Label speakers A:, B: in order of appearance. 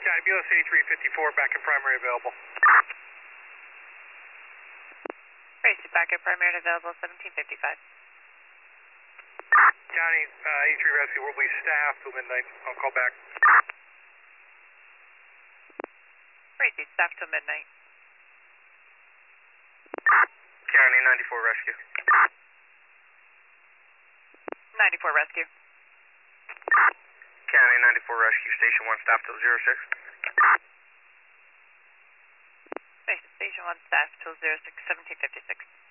A: County BLS 8354, back in primary available.
B: Tracy, back at primary available, 1755.
A: County 83 Rescue will be staffed till midnight. I'll call back.
B: Tracy, staff till midnight.
A: County 94 Rescue.
B: 94 Rescue.
A: County 94 Rescue, Station 1, staff till 06.
B: Station 1, staff till 06, 1756.